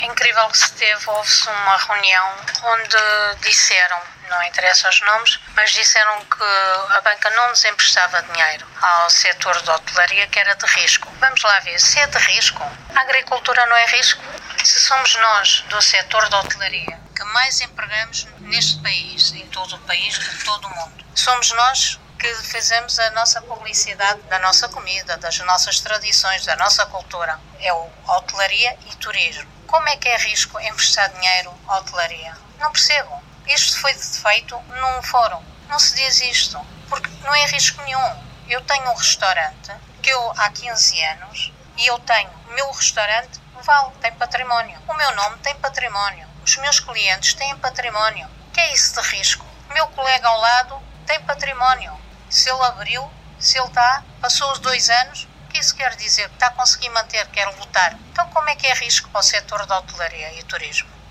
É incrível que houve-se uma reunião onde disseram, não interessa os nomes, mas disseram que a banca não nos emprestava dinheiro ao setor da hotelaria, que era de risco. Vamos lá ver, se é de risco, a agricultura não é risco? Se somos nós, do setor da hotelaria, que mais empregamos neste país, em todo o país, de todo o mundo, somos nós que fazemos a nossa publicidade da nossa comida, das nossas tradições, da nossa cultura. É a hotelaria e turismo. Como é que é risco emprestar dinheiro à hotelaria? Não percebo. Isto foi feito num fórum. Não se diz isto, porque não é risco nenhum. Eu tenho um restaurante que há 15 anos e eu tenho o meu restaurante tem património. O meu nome tem património. Os meus clientes têm património. O que é isso de risco? O meu colega ao lado tem património. Se ele abriu, se ele passou os 2 anos, o que isso quer dizer? Que está a conseguir manter, quer lutar. Então como é que é risco para o setor da hotelaria e turismo?